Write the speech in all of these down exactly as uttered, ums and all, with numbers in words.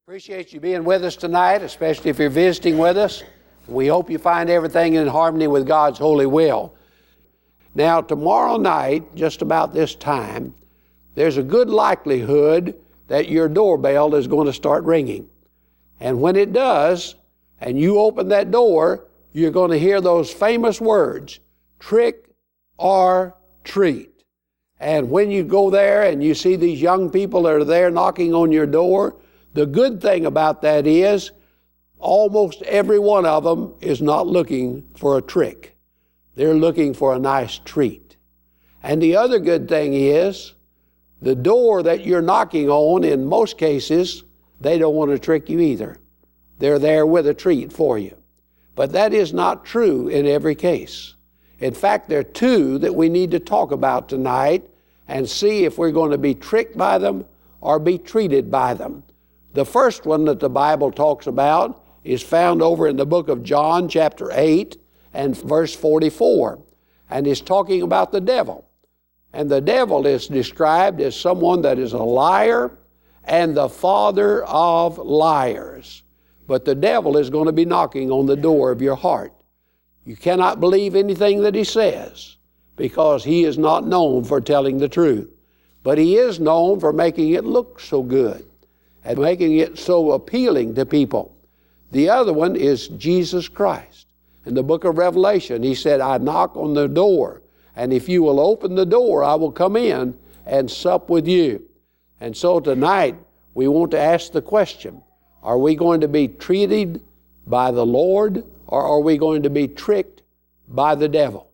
Appreciate you being with us tonight, especially if you're visiting with us. We hope you find everything in harmony with God's holy will. Now, tomorrow night, just about this time, there's a good likelihood that your doorbell is going to start ringing. And when it does, and you open that door, you're going to hear those famous words, trick or treat. And when you go there and you see these young people that are there knocking on your door, the good thing about that is almost every one of them is not looking for a trick. They're looking for a nice treat. And the other good thing is the door that you're knocking on, in most cases, they don't want to trick you either. They're there with a treat for you. But that is not true in every case. In fact, there are two that we need to talk about tonight and see if we're going to be tricked by them or be treated by them. The first one that the Bible talks about is found over in the book of John, chapter eight, and verse forty-four, and is talking about the devil. And the devil is described as someone that is a liar and the father of liars. But the devil is going to be knocking on the door of your heart. You cannot believe anything that he says because he is not known for telling the truth. But he is known for making it look so good and making it so appealing to people. The other one is Jesus Christ. In the book of Revelation, he said, I knock on the door, and if you will open the door, I will come in and sup with you. And so tonight, we want to ask the question, are we going to be treated by the Lord, or are we going to be tricked by the devil?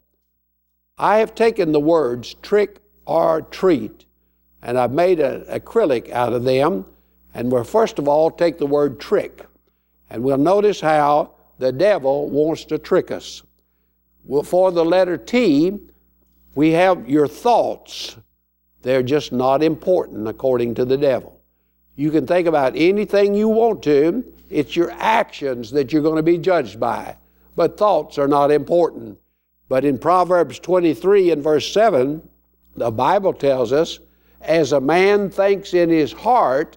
I have taken the words trick or treat, and I've made an acrylic out of them. And we'll first of all take the word trick. And we'll notice how the devil wants to trick us. Well, for the letter T, we have your thoughts. They're just not important according to the devil. You can think about anything you want to. It's your actions that you're going to be judged by. But thoughts are not important. But in Proverbs twenty-three and verse seven, the Bible tells us, as a man thinks in his heart,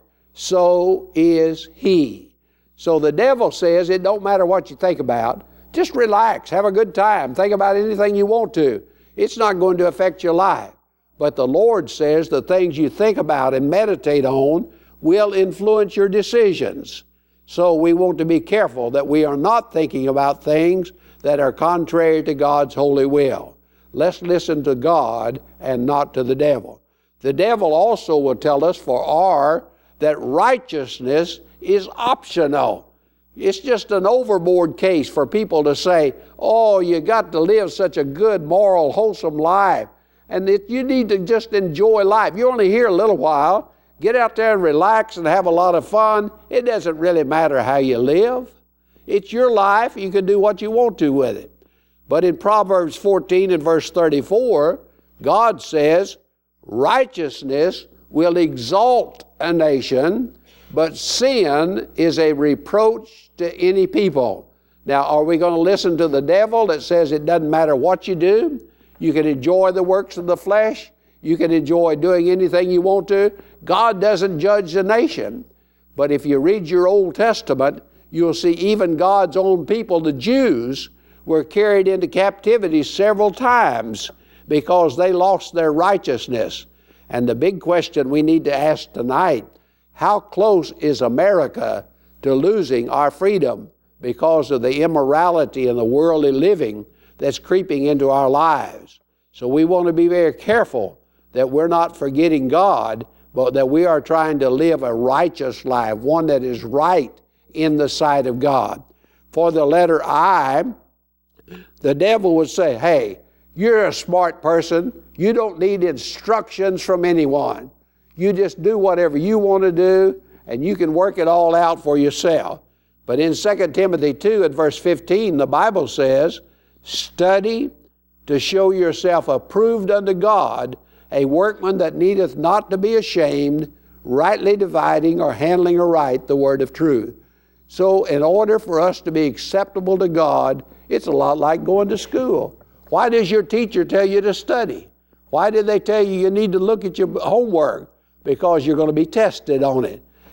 so is he. So the devil says it don't matter what you think about. Just relax, have a good time, think about anything you want to. It's not going to affect your life. But the Lord says the things you think about and meditate on will influence your decisions. So we want to be careful that we are not thinking about things that are contrary to God's holy will. Let's listen to God and not to the devil. The devil also will tell us for our that righteousness is optional. It's just an overboard case for people to say, oh, you got to live such a good, moral, wholesome life, and that you need to just enjoy life. You're only here a little while. Get out there and relax and have a lot of fun. It doesn't really matter how you live. It's your life. You can do what you want to with it. But in Proverbs fourteen and verse thirty-four, God says, righteousness will exalt a nation, but sin is a reproach to any people. Now, are we going to listen to the devil that says it doesn't matter what you do? You can enjoy the works of the flesh. You can enjoy doing anything you want to. God doesn't judge the nation. But if you read your Old Testament, you'll see even God's own people, the Jews, were carried into captivity several times because they lost their righteousness. And the big question we need to ask tonight, how close is America to losing our freedom because of the immorality and the worldly living that's creeping into our lives? So we want to be very careful that we're not forgetting God, but that we are trying to live a righteous life, one that is right in the sight of God. For the letter I, the devil would say, hey, you're a smart person. You don't need instructions from anyone. You just do whatever you want to do, and you can work it all out for yourself. But in Second Timothy two and verse fifteen, the Bible says, study to show yourself approved unto God, a workman that needeth not to be ashamed, rightly dividing or handling aright the word of truth. So in order for us to be acceptable to God, it's a lot like going to school. Why does your teacher tell you to study? Why did they tell you you need to look at your homework? Because you're going to be tested on it.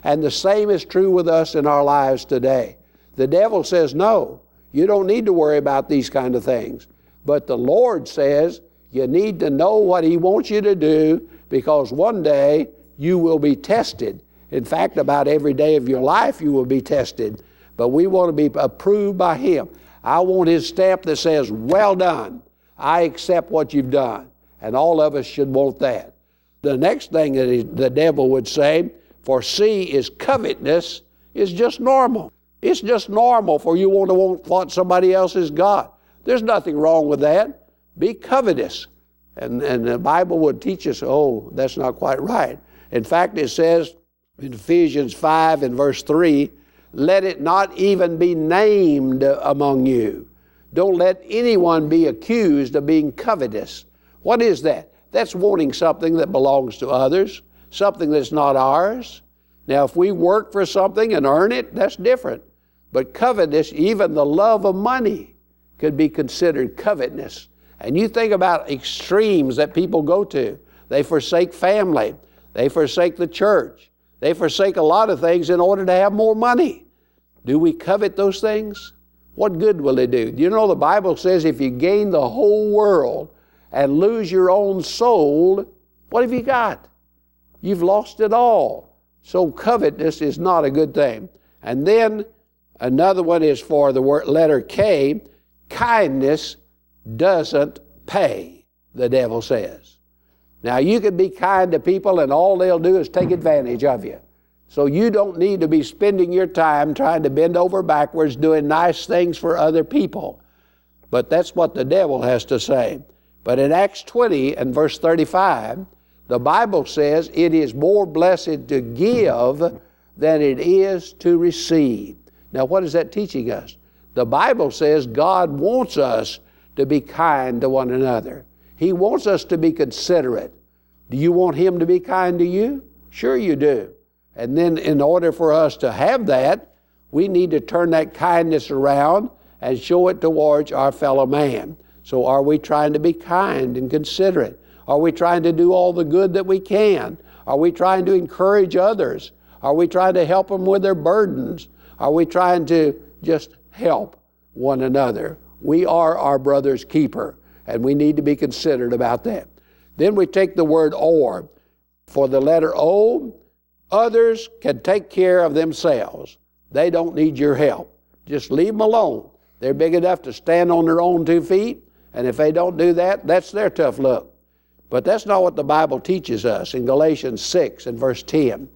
And the same is true with us in our lives today. The devil says, no, you don't need to worry about these kind of things. But the Lord says, you need to know what He wants you to do, because one day you will be tested. In fact, about every day of your life you will be tested. But we want to be approved by Him. I want His stamp that says, well done. I accept what you've done. And all of us should want that. The next thing that he, the devil would say, for C is covetousness, is just normal. It's just normal for you want to want what somebody else has got. There's nothing wrong with that. Be covetous. And, and the Bible would teach us, oh, that's not quite right. In fact, it says in Ephesians five and verse three, let it not even be named among you. Don't let anyone be accused of being covetous. What is that? That's wanting something that belongs to others, something that's not ours. Now, if we work for something and earn it, that's different. But covetous, even the love of money, could be considered covetousness. And you think about extremes that people go to. They forsake family. They forsake the church. They forsake a lot of things in order to have more money. Do we covet those things? What good will it do? You know, the Bible says if you gain the whole world and lose your own soul, what have you got? You've lost it all. So covetousness is not a good thing. And then another one is for the word letter K. Kindness doesn't pay, the devil says. Now, you can be kind to people and all they'll do is take advantage of you. So you don't need to be spending your time trying to bend over backwards doing nice things for other people. But that's what the devil has to say. But in Acts twenty and verse thirty-five, the Bible says it is more blessed to give than it is to receive. Now, what is that teaching us? The Bible says God wants us to be kind to one another. He wants us to be considerate. Do you want Him to be kind to you? Sure you do. And then in order for us to have that, we need to turn that kindness around and show it towards our fellow man. So are we trying to be kind and considerate? Are we trying to do all the good that we can? Are we trying to encourage others? Are we trying to help them with their burdens? Are we trying to just help one another? We are our brother's keeper, and we need to be considerate about that. Then we take the word or. For the letter O, others can take care of themselves. They don't need your help. Just leave them alone. They're big enough to stand on their own two feet, and if they don't do that, that's their tough luck. But that's not what the Bible teaches us in Galatians six and verse ten.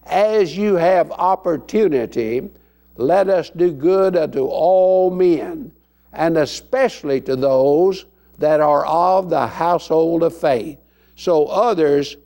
As you have opportunity, let us do good unto all men, and especially to those that are of the household of faith. So others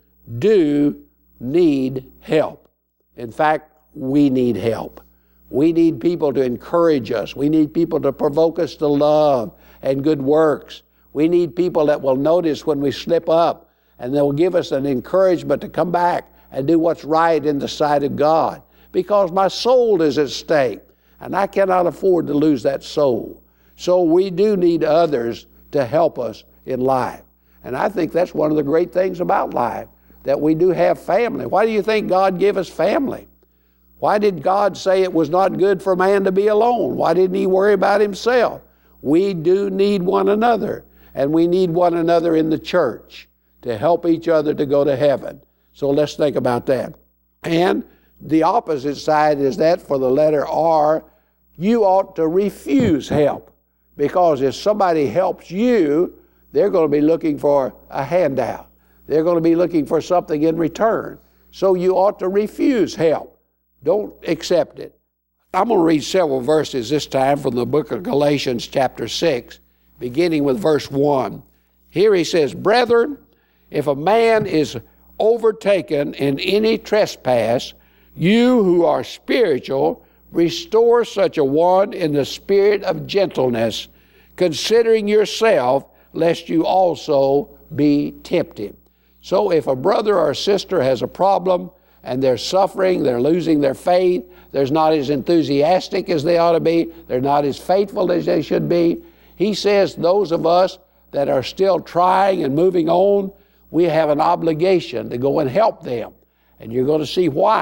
do need help. In fact, we need help. We need people to encourage us. We need people to provoke us to love and good works. We need people that will notice when we slip up, and they'll give us an encouragement to come back and do what's right in the sight of God. Because my soul is at stake, and I cannot afford to lose that soul. So we do need others to help us in life. And I think that's one of the great things about life, that we do have family. Why do you think God gave us family? Why did God say it was not good for man to be alone? Why didn't He worry about himself? We do need one another, and we need one another in the church to help each other to go to heaven. So let's think about that. And the opposite side is that for the letter R, you ought to refuse help. Because if somebody helps you, they're going to be looking for a handout. They're going to be looking for something in return. So you ought to refuse help. Don't accept it. I'm going to read several verses this time from the book of Galatians chapter six, beginning with verse one. Here he says, Brethren, if a man is overtaken in any trespass, you who are spiritual, restore such a one in the spirit of gentleness, considering yourself, lest you also be tempted. So if a brother or sister has a problem and they're suffering, they're losing their faith, they're not as enthusiastic as they ought to be, they're not as faithful as they should be, he says those of us that are still trying and moving on, we have an obligation to go and help them. And you're going to see why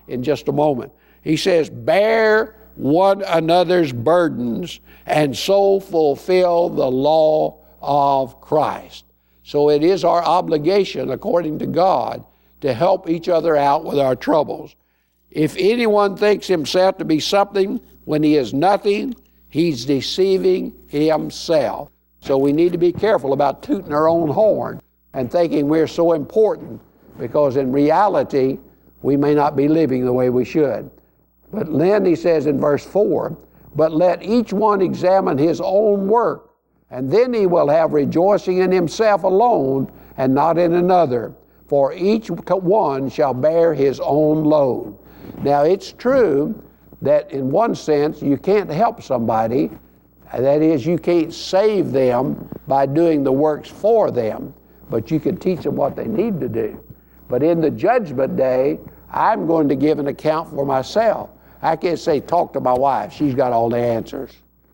in just a moment. He says, bear one another's burdens and so fulfill the law of Christ. So it is our obligation, according to God, to help each other out with our troubles. If anyone thinks himself to be something when he is nothing, he's deceiving himself. So we need to be careful about tooting our own horn and thinking we're so important, because in reality, we may not be living the way we should. But then he says in verse four, but let each one examine his own work, and then he will have rejoicing in himself alone and not in another, for each one shall bear his own load. Now it's true that in one sense you can't help somebody, that is, you can't save them by doing the works for them, but you can teach them what they need to do. But in the judgment day, I'm going to give an account for myself. I can't say, talk to my wife, she's got all the answers.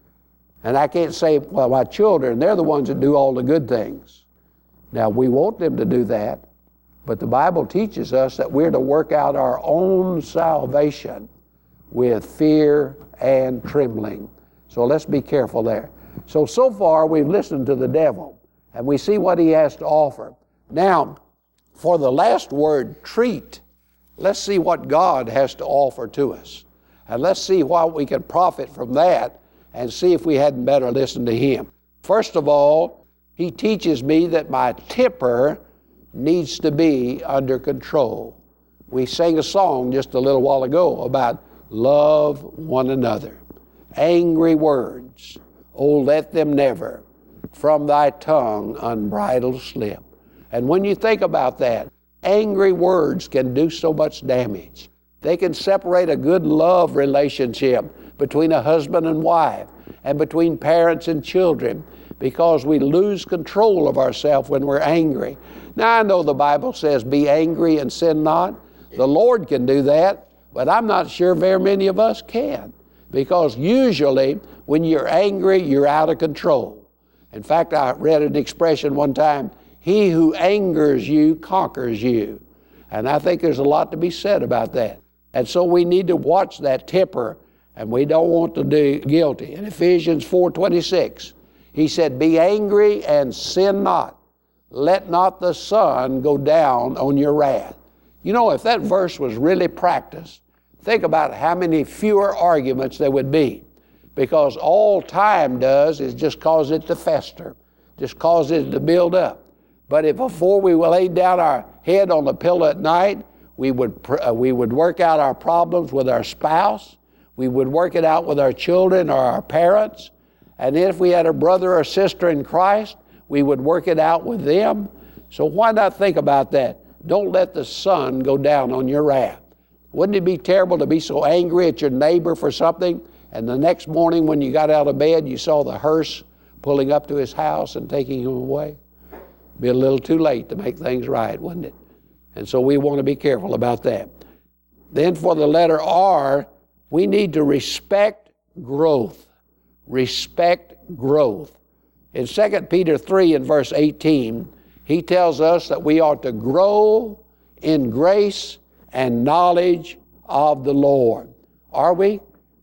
And I can't say, well, my children, they're the ones that do all the good things. Now, we want them to do that, but the Bible teaches us that we're to work out our own salvation with fear and trembling. So let's be careful there. So, so far, we've listened to the devil, and we see what he has to offer. Now, for the last word, treat, let's see what God has to offer to us. And let's see what we can profit from that and see if we hadn't better listen to him. First of all, he teaches me that my temper needs to be under control. We sang a song just a little while ago about love one another. Angry words, oh, let them never from thy tongue unbridled slip. And when you think about that, angry words can do so much damage. They can separate a good love relationship between a husband and wife and between parents and children, because we lose control of ourselves when we're angry. Now, I know the Bible says, be angry and sin not. The Lord can do that, but I'm not sure very many of us can, because usually when you're angry, you're out of control. In fact, I read an expression one time, he who angers you conquers you. And I think there's a lot to be said about that. And so we need to watch that temper, and we don't want to do guilty. In Ephesians four twenty-six, he said, be angry and sin not. Let not the sun go down on your wrath. You know, if that verse was really practiced, think about how many fewer arguments there would be, because all time does is just cause it to fester, just cause it to build up. But if before we lay down our head on the pillow at night, we would uh, we would work out our problems with our spouse, we would work it out with our children or our parents, and if we had a brother or sister in Christ, we would work it out with them. So why not think about that? Don't let the sun go down on your wrath. Wouldn't it be terrible to be so angry at your neighbor for something, and the next morning when you got out of bed, you saw the hearse pulling up to his house and taking him away? Be a little too late to make things right, wouldn't it? And so we want to be careful about that. Then for the letter R, we need to respect growth. Respect growth. In Second Peter three and verse eighteen, he tells us that we ought to grow in grace and knowledge of the Lord. Are we?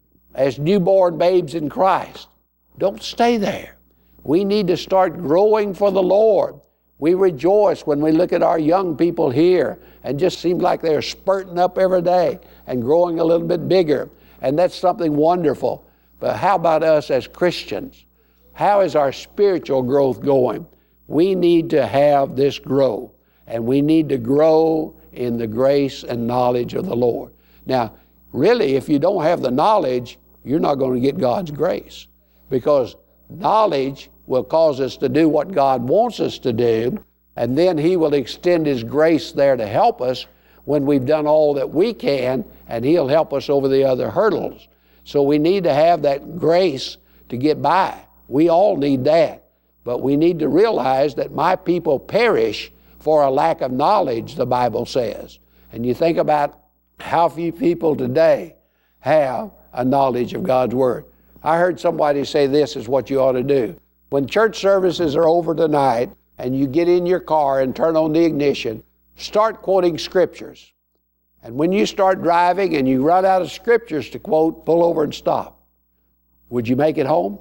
As newborn babes in Christ. Don't stay there. We need to start growing for the Lord. We rejoice when we look at our young people here and just seems like they're spurting up every day and growing a little bit bigger. And that's something wonderful. But how about us as Christians? How is our spiritual growth going? We need to have this growth, and we need to grow in the grace and knowledge of the Lord. Now, really, if you don't have the knowledge, you're not going to get God's grace, because knowledge will cause us to do what God wants us to do, and then he will extend his grace there to help us when we've done all that we can, and he'll help us over the other hurdles. So we need to have that grace to get by. We all need that. But we need to realize that my people perish for a lack of knowledge, the Bible says. And you think about how few people today have a knowledge of God's Word. I heard somebody say this is what you ought to do. When church services are over tonight and you get in your car and turn on the ignition, start quoting scriptures And when you start driving and you run out of scriptures to quote, pull over and stop. Would you make it home?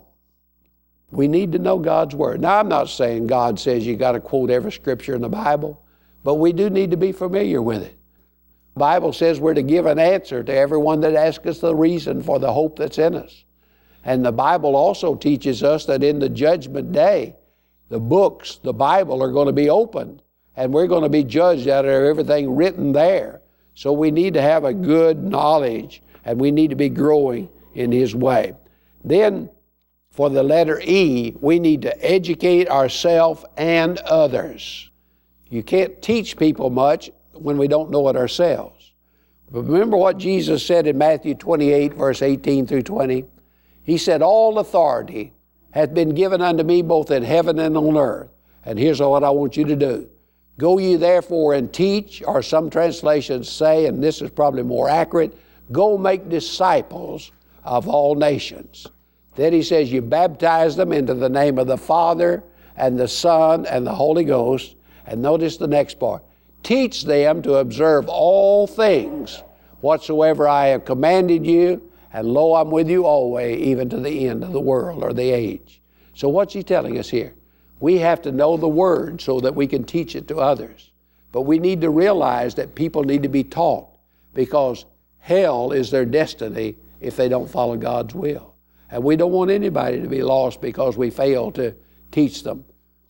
We need to know God's Word. Now, I'm not saying God says you got to quote every scripture in the Bible, but we do need to be familiar with it. The Bible says we're to give an answer to everyone that asks us the reason for the hope that's in us. And the Bible also teaches us that in the judgment day, the books, the Bible, are going to be opened, and we're going to be judged out of everything written there. So we need to have a good knowledge, and we need to be growing in His way. Then, for the letter E, we need to educate ourselves and others. You can't teach people much when we don't know it ourselves. But remember what Jesus said in Matthew twenty-eight, verse eighteen through twenty? He said, all authority hath been given unto me both in heaven and on earth. And here's what I want you to do. Go ye therefore and teach, or some translations say, and this is probably more accurate, go make disciples of all nations. Then he says you baptize them into the name of the Father and the Son and the Holy Ghost. And notice the next part. Teach them to observe all things whatsoever I have commanded you, and lo, I'm with you always, even to the end of the world or the age. So what's he telling us here? We have to know the Word so that we can teach it to others. But we need to realize that people need to be taught, because hell is their destiny if they don't follow God's will. And we don't want anybody to be lost because we fail to teach them.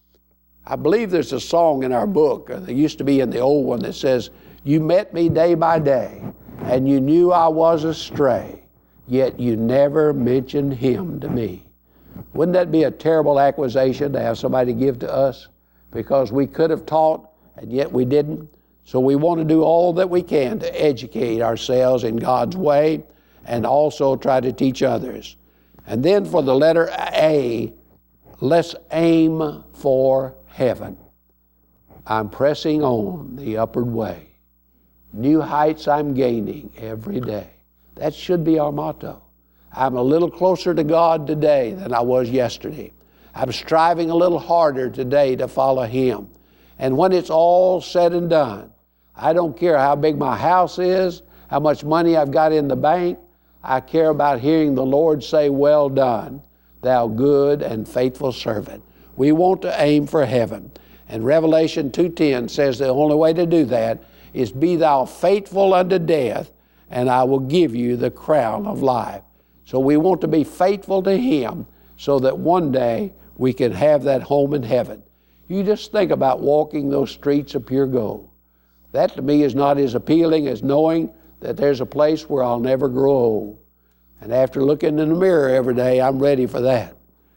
I believe there's a song in our book, uh, there used to be in the old one, that says, you met me day by day, and you knew I was astray, yet you never mentioned Him to me. Wouldn't that be a terrible accusation to have somebody give to us? Because we could have taught, and yet we didn't. So we want to do all that we can to educate ourselves in God's way, and also try to teach others. And then for the letter A, let's aim for heaven. I'm pressing on the upward way. New heights I'm gaining every day. That should be our motto. I'm a little closer to God today than I was yesterday. I'm striving a little harder today to follow Him. And when it's all said and done, I don't care how big my house is, how much money I've got in the bank. I care about hearing the Lord say, well done, thou good and faithful servant. We want to aim for heaven. And Revelation two ten says the only way to do that is be thou faithful unto death, and I will give you the crown of life. So we want to be faithful to Him so that one day we can have that home in heaven. You just think about walking those streets of pure gold. That to me is not as appealing as knowing that there's a place where I'll never grow old. And after looking in the mirror every day, I'm ready for that.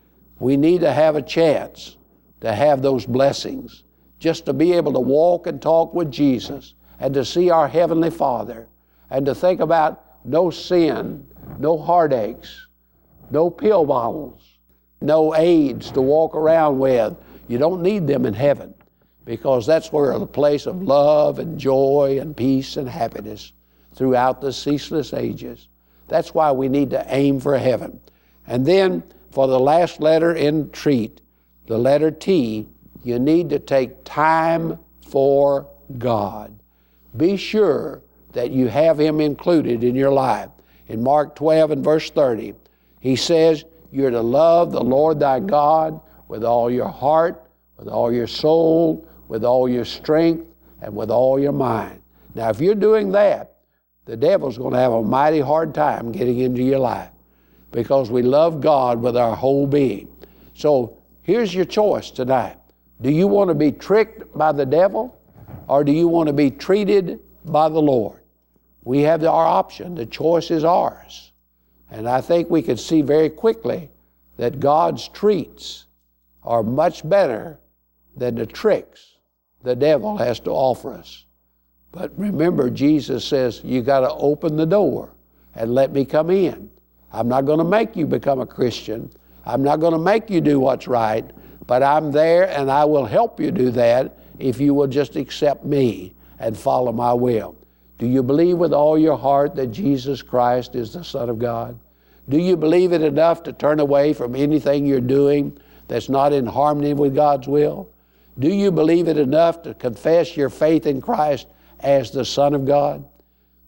We need to have a chance to have those blessings, just to be able to walk and talk with Jesus and to see our Heavenly Father and to think about no sin, no heartaches, no pill bottles, no AIDS to walk around with. You don't need them in heaven, because that's where the place of love and joy and peace and happiness throughout the ceaseless ages. That's why we need to aim for heaven. And then for the last letter in treat, the letter T, you need to take time for God. Be sure that you have Him included in your life. In Mark twelve and verse thirty, He says, you're to love the Lord thy God with all your heart, with all your soul, with all your strength, and with all your mind. Now, if you're doing that, the devil's going to have a mighty hard time getting into your life, because we love God with our whole being. So here's your choice tonight. Do you want to be tricked by the devil, or do you want to be treated by the Lord? We have our option. The choice is ours. And I think we can see very quickly that God's treats are much better than the tricks the devil has to offer us. But remember, Jesus says, you got to open the door and let me come in. I'm not going to make you become a Christian. I'm not going to make you do what's right, but I'm there and I will help you do that if you will just accept me and follow my will. Do you believe with all your heart that Jesus Christ is the Son of God? Do you believe it enough to turn away from anything you're doing that's not in harmony with God's will? Do you believe it enough to confess your faith in Christ as the Son of God?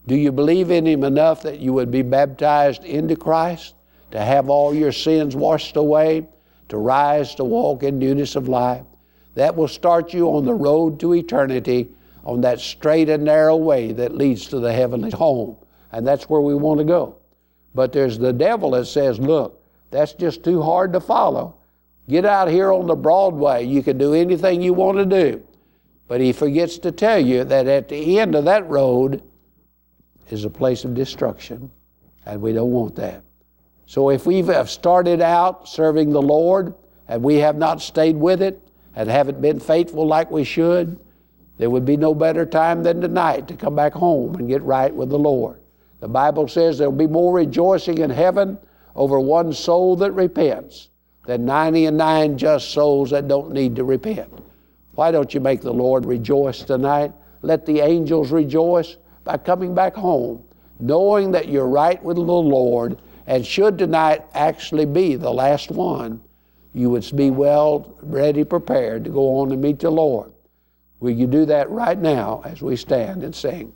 Do you believe in Him enough that you would be baptized into Christ, to have all your sins washed away, to rise to walk in newness of life? That will start you on the road to eternity, on that straight and narrow way that leads to the heavenly home. And that's where we want to go. But there's the devil that says, look, that's just too hard to follow. Get out here on the Broadway. You can do anything you want to do. But he forgets to tell you that at the end of that road is a place of destruction. And we don't want that. So if we have started out serving the Lord and we have not stayed with it and haven't been faithful like we should, there would be no better time than tonight to come back home and get right with the Lord. The Bible says there will be more rejoicing in heaven over one soul that repents than ninety and nine just souls that don't need to repent. Why don't you make the Lord rejoice tonight? Let the angels rejoice by coming back home, knowing that you're right with the Lord, and should tonight actually be the last one, you would be well ready, prepared to go on and meet the Lord. Will you do that right now as we stand and sing?